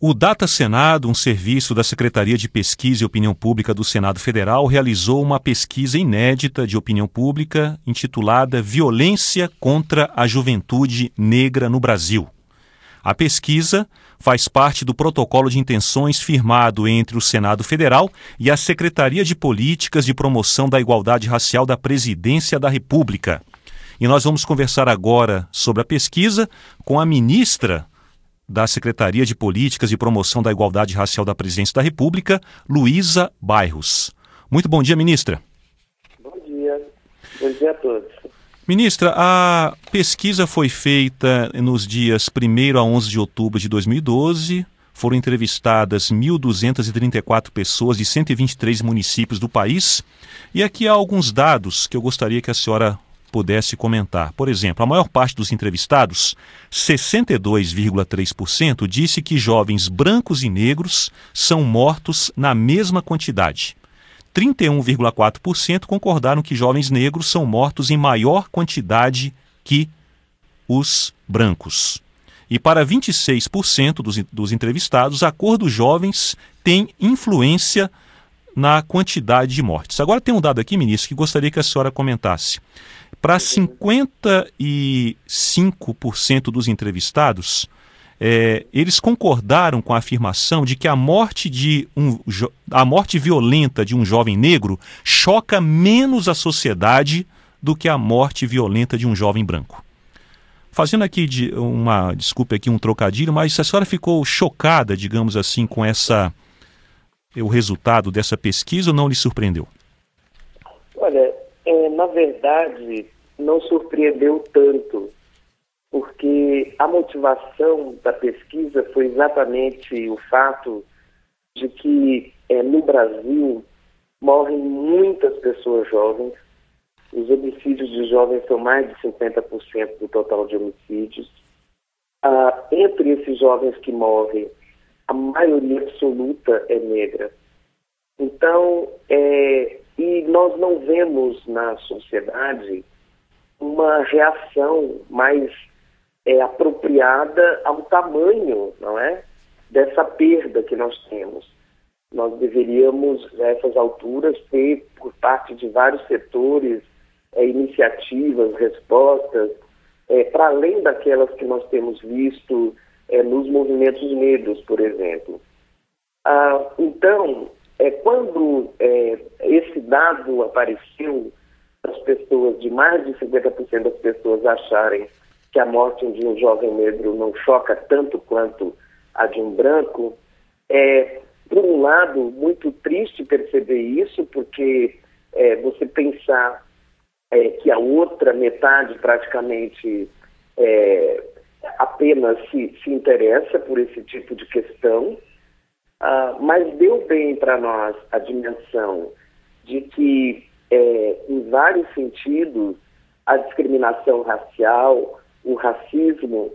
O Data Senado, um serviço da Secretaria de Pesquisa e Opinião Pública do Senado Federal, realizou uma pesquisa inédita de opinião pública intitulada Violência contra a Juventude Negra no Brasil. A pesquisa faz parte do protocolo de intenções firmado entre o Senado Federal e a Secretaria de Políticas de Promoção da Igualdade Racial da Presidência da República. E nós vamos conversar agora sobre a pesquisa com a ministra da Secretaria de Políticas de Promoção da Igualdade Racial da Presidência da República, Luísa Bairros. Muito bom dia, ministra. Bom dia. Bom dia a todos. Ministra, a pesquisa foi feita nos dias 1º a 11 de outubro de 2012. Foram entrevistadas 1.234 pessoas de 123 municípios do país. E aqui há alguns dados que eu gostaria que a senhora pudesse comentar. Por exemplo, a maior parte dos entrevistados, 62,3%, disse que jovens brancos e negros são mortos na mesma quantidade. 31,4% concordaram que jovens negros são mortos em maior quantidade que os brancos. E para 26% dos entrevistados, a cor dos jovens tem influência na quantidade de mortes. Agora tem um dado aqui, ministro, que gostaria que a senhora comentasse. Para 55% dos entrevistados, eles concordaram com a afirmação de que a morte violenta de um jovem negro choca menos a sociedade do que a morte violenta de um jovem branco. Fazendo aqui desculpe aqui um trocadilho, mas a senhora ficou chocada, digamos assim, com o resultado dessa pesquisa ou não lhe surpreendeu? Olha, na verdade, não surpreendeu tanto, porque a motivação da pesquisa foi exatamente o fato de que no Brasil morrem muitas pessoas jovens. Os homicídios de jovens são mais de 50% do total de homicídios. Entre esses jovens que morrem, a maioria absoluta é negra. Então, e nós não vemos na sociedade uma reação mais apropriada ao tamanho, não é, dessa perda que nós temos. Nós deveríamos, nessas alturas, ter, por parte de vários setores, iniciativas, respostas, para além daquelas que nós temos visto nos movimentos negros, por exemplo. Então, quando esse dado apareceu, as pessoas, de mais de 50% das pessoas acharem que a morte de um jovem negro não choca tanto quanto a de um branco, por um lado, muito triste perceber isso, porque você pensar que a outra metade praticamente apenas se interessa por esse tipo de questão, mas deu bem para nós a dimensão de que, em vários sentidos, a discriminação racial, o racismo,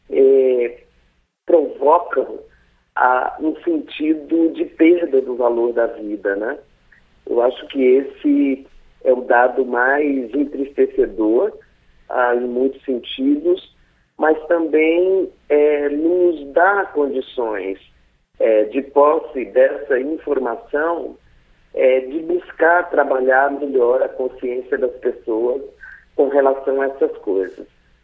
provocam um sentido de perda do valor da vida, né? Eu acho que esse é o dado mais entristecedor, em muitos sentidos, mas também nos dá condições de posse dessa informação, de buscar trabalhar melhor a consciência das pessoas com relação a essas coisas.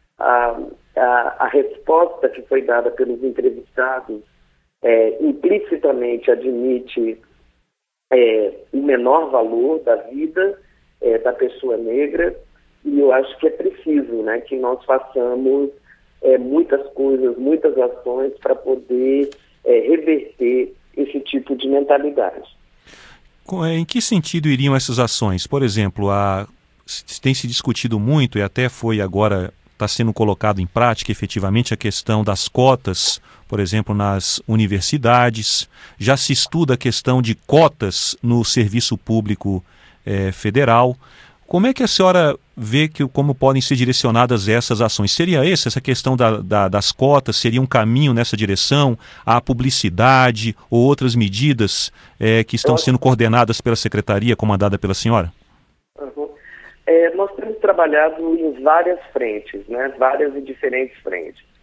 A resposta que foi dada pelos entrevistados implicitamente admite o menor valor da vida da pessoa negra, e eu acho que é preciso, né, que nós façamos muitas coisas, muitas ações para poder reverter esse tipo de mentalidade. Em que sentido iriam essas ações? Por exemplo, tem se discutido muito, e até está sendo colocado em prática efetivamente, a questão das cotas, por exemplo, nas universidades. Já se estuda a questão de cotas no serviço público federal. Como é que a senhora vê como podem ser direcionadas essas ações? Seria essa questão das cotas, seria um caminho nessa direção? A publicidade ou outras medidas que estão sendo coordenadas pela secretaria, comandada pela senhora? Uhum. Nós temos trabalhado em várias frentes, né? Várias e diferentes frentes.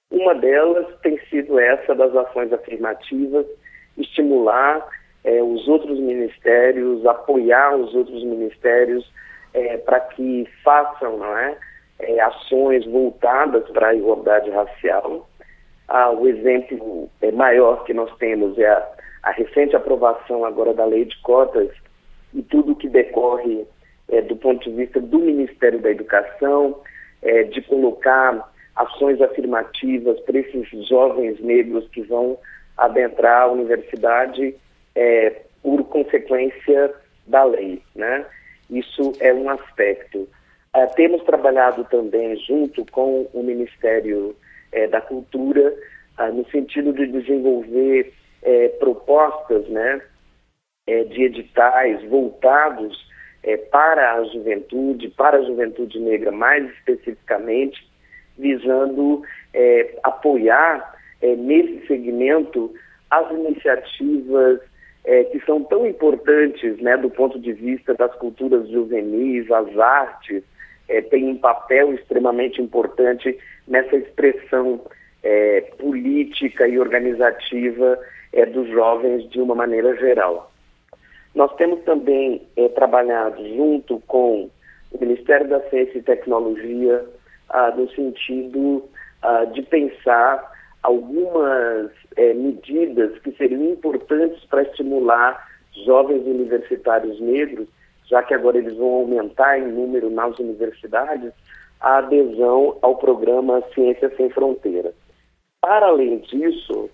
Uma delas tem sido essa das ações afirmativas, estimular os outros ministérios, apoiar os outros ministérios para que façam, não é, ações voltadas para a igualdade racial. O exemplo maior que nós temos é a recente aprovação agora da lei de cotas e tudo que decorre do ponto de vista do Ministério da Educação, de colocar ações afirmativas para esses jovens negros que vão adentrar a universidade por consequência da lei, né? Isso é um aspecto. Temos trabalhado também junto com o Ministério da Cultura no sentido de desenvolver propostas, né, de editais voltados para a juventude negra mais especificamente, visando apoiar nesse segmento as iniciativas que são tão importantes, né, do ponto de vista das culturas juvenis, as artes, tem um papel extremamente importante nessa expressão política e organizativa dos jovens de uma maneira geral. Nós temos também trabalhado junto com o Ministério da Ciência e Tecnologia no sentido de pensar algumas medidas que seriam importantes para estimular jovens universitários negros, já que agora eles vão aumentar em número nas universidades, a adesão ao programa Ciência Sem Fronteiras. Para além disso,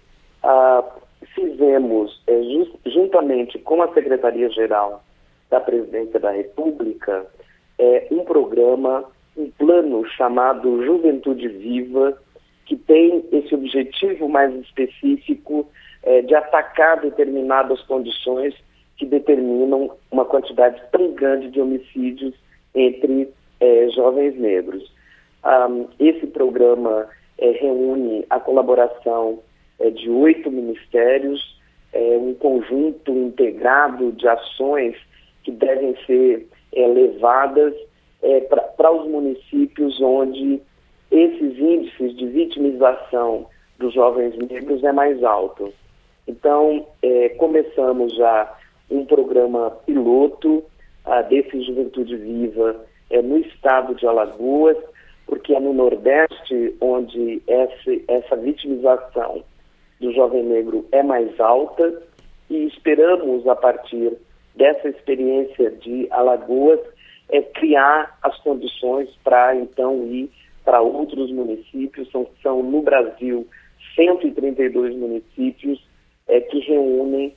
fizemos, juntamente com a Secretaria-Geral da Presidência da República, um programa, um plano chamado Juventude Viva, que tem esse objetivo mais específico de atacar determinadas condições que determinam uma quantidade tão grande de homicídios entre jovens negros. Esse programa reúne a colaboração de 8 ministérios, um conjunto integrado de ações que devem ser levadas para os municípios onde esses índices de vitimização dos jovens negros é mais alto. Então, começamos já um programa piloto desse Juventude Viva no estado de Alagoas, porque é no Nordeste onde essa vitimização do jovem negro é mais alta, e esperamos, a partir dessa experiência de Alagoas, criar as condições para então ir para outros municípios. São no Brasil 132 municípios que reúnem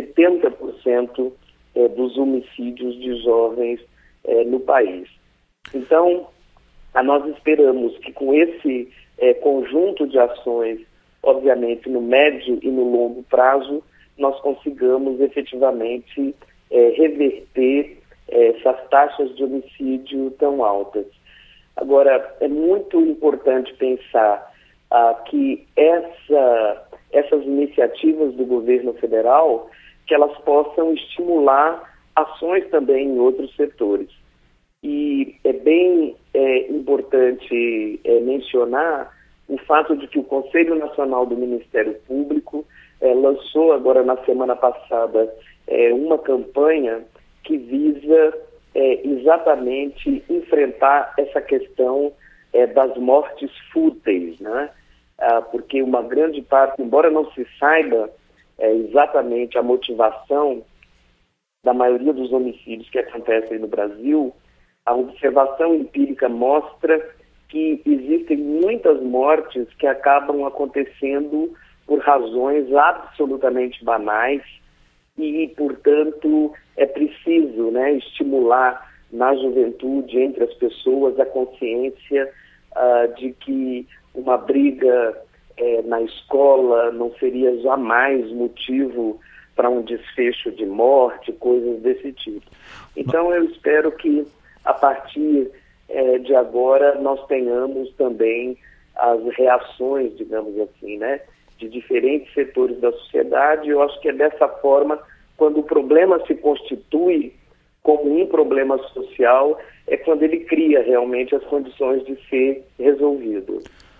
70% dos homicídios de jovens no país. Então, nós esperamos que com esse conjunto de ações, obviamente no médio e no longo prazo, nós consigamos efetivamente reverter essas taxas de homicídio tão altas. Agora, é muito importante pensar que essas iniciativas do governo federal, que elas possam estimular ações também em outros setores. E é bem importante mencionar o fato de que o Conselho Nacional do Ministério Público lançou agora na semana passada uma campanha que visa exatamente enfrentar essa questão das mortes fúteis, né? Porque uma grande parte, embora não se saiba exatamente a motivação da maioria dos homicídios que acontecem no Brasil, a observação empírica mostra que existem muitas mortes que acabam acontecendo por razões absolutamente banais e, portanto, é preciso, né, estimular na juventude, entre as pessoas, a consciência de que uma briga na escola não seria jamais motivo para um desfecho de morte, coisas desse tipo. Então, eu espero que, a partir de agora, nós tenhamos também as reações, digamos assim, né, de diferentes setores da sociedade. Eu acho que é dessa forma, quando o problema se constitui como um problema social, é quando ele cria realmente as condições de ser resolvido.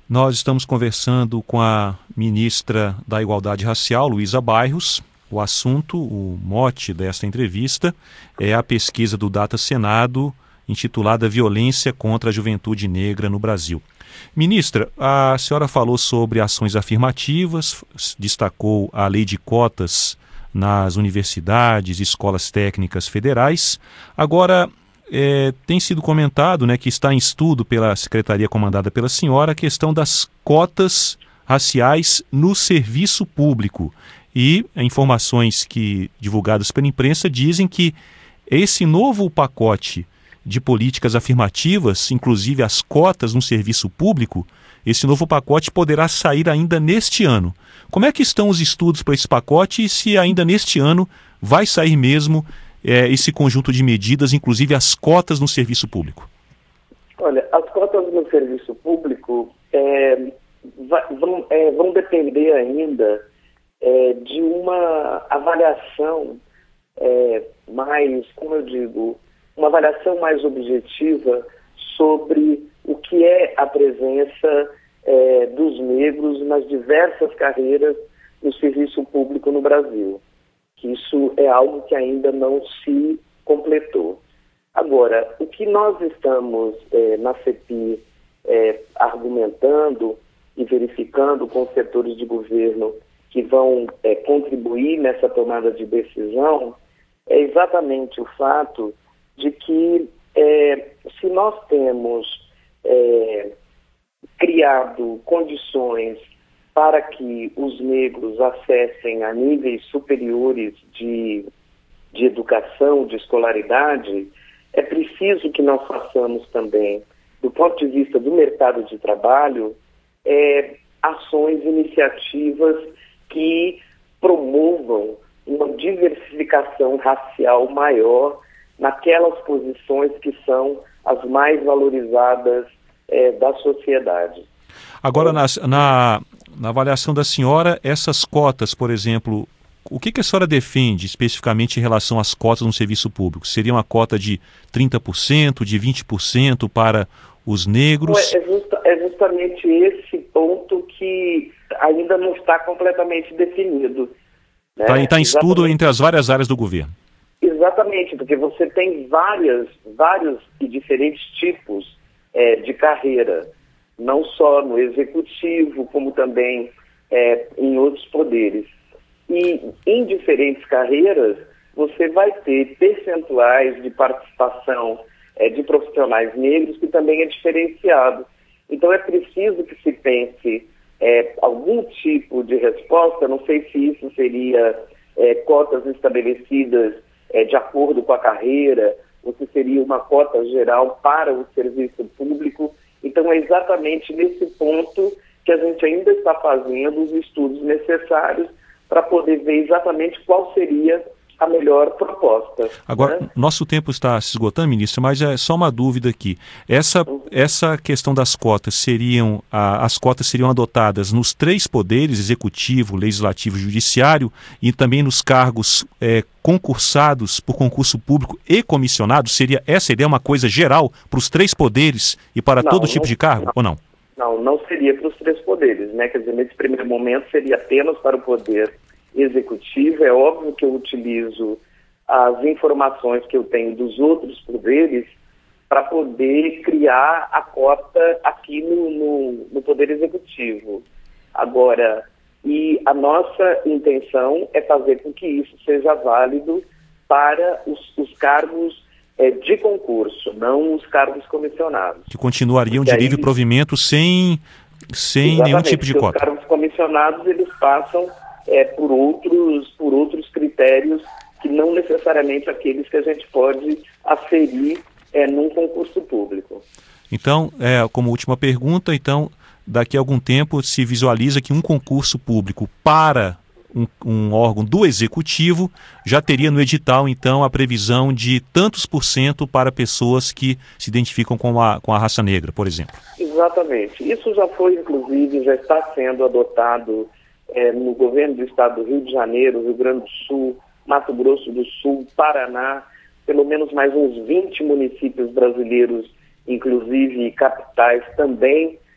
Nós estamos conversando com a ministra da Igualdade Racial, Luísa Bairros. O assunto, o mote desta entrevista é a pesquisa do Data Senado intitulada Violência contra a Juventude Negra no Brasil. Ministra, a senhora falou sobre ações afirmativas, destacou a lei de cotas nas universidades e escolas técnicas federais. Agora, tem sido comentado, que está em estudo pela secretaria comandada pela senhora a questão das cotas raciais no serviço público. E informações divulgadas pela imprensa dizem que esse novo pacote de políticas afirmativas, inclusive as cotas no serviço público, esse novo pacote poderá sair ainda neste ano. Como é que estão os estudos para esse pacote e se ainda neste ano vai sair mesmo esse conjunto de medidas, inclusive as cotas no serviço público? Olha, as cotas no serviço público vão depender ainda de uma avaliação mais, como eu digo, uma avaliação mais objetiva sobre o que é a presença dos negros nas diversas carreiras no serviço público no Brasil. Isso é algo que ainda não se completou. Agora, o que nós estamos na CEPI argumentando e verificando com os setores de governo que vão contribuir nessa tomada de decisão é exatamente o fato de que se nós temos criado condições para que os negros acessem a níveis superiores de educação, de escolaridade, é preciso que nós façamos também, do ponto de vista do mercado de trabalho, ações, iniciativas que promovam uma diversificação racial maior naquelas posições que são as mais valorizadas da sociedade. Agora, na avaliação da senhora, essas cotas, por exemplo, o que a senhora defende especificamente em relação às cotas no serviço público? Seria uma cota de 30%, de 20% para os negros? É justamente esse ponto que ainda não está completamente definido. Está em estudo entre as várias áreas do governo. Exatamente, porque você tem vários e diferentes tipos de carreira, não só no executivo, como também em outros poderes. E em diferentes carreiras, você vai ter percentuais de participação de profissionais negros que também é diferenciado. Então é preciso que se pense algum tipo de resposta, não sei se isso seria cotas estabelecidas de acordo com a carreira, ou se seria uma cota geral para o serviço público. Então é exatamente nesse ponto que a gente ainda está fazendo os estudos necessários para poder ver exatamente qual seria a melhor proposta. Agora, nosso tempo está se esgotando, ministra, mas é só uma dúvida aqui. Essa questão das cotas as cotas seriam adotadas nos 3 poderes, executivo, legislativo e judiciário, e também nos cargos concursados por concurso público e comissionados? Seria essa ideia uma coisa geral para os 3 poderes e para todo tipo de cargo, ou não? Não seria para os 3 poderes, Quer dizer, nesse primeiro momento seria apenas para o poder executivo. É óbvio que eu utilizo as informações que eu tenho dos outros poderes para poder criar a cota aqui no Poder Executivo. Agora, e a nossa intenção é fazer com que isso seja válido para os cargos de concurso, não os cargos comissionados. Que continuariam de livre provimento sem nenhum tipo de cota. Os cargos comissionados, eles passam por outros critérios que não necessariamente aqueles que a gente pode aferir num concurso público. Então, como última pergunta, daqui a algum tempo se visualiza que um concurso público para um órgão do Executivo já teria no edital, então, a previsão de tantos % para pessoas que se identificam com a raça negra, por exemplo. Exatamente. Isso já foi, inclusive, já está sendo adotado no governo do estado do Rio de Janeiro, Rio Grande do Sul, Mato Grosso do Sul, Paraná, pelo menos mais uns 20 municípios brasileiros, inclusive capitais, também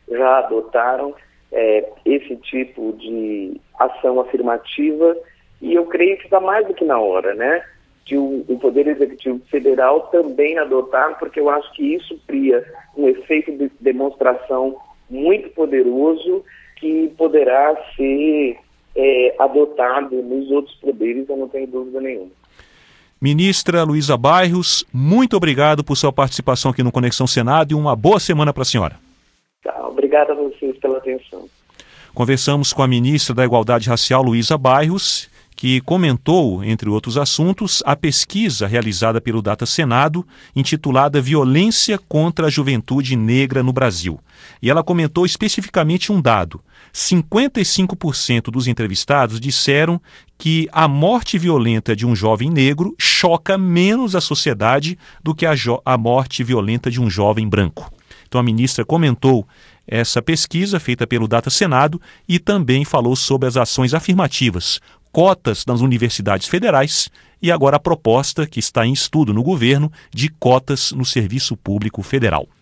já adotaram esse tipo de ação afirmativa, e eu creio que está mais do que na hora, né, de o Poder Executivo Federal também adotar, porque eu acho que isso cria um efeito de demonstração muito poderoso que poderá ser adotado nos outros poderes, eu não tenho dúvida nenhuma. Ministra Luísa Bairros, muito obrigado por sua participação aqui no Conexão Senado e uma boa semana para a senhora. Tá, obrigado a vocês pela atenção. Conversamos com a ministra da Igualdade Racial, Luísa Bairros, que comentou, entre outros assuntos, a pesquisa realizada pelo Data Senado, intitulada Violência contra a Juventude Negra no Brasil. E ela comentou especificamente um dado: 55% dos entrevistados disseram que a morte violenta de um jovem negro choca menos a sociedade do que a morte violenta de um jovem branco. Então a ministra comentou essa pesquisa feita pelo Data Senado e também falou sobre as ações afirmativas, cotas nas universidades federais e agora a proposta que está em estudo no governo de cotas no serviço público federal.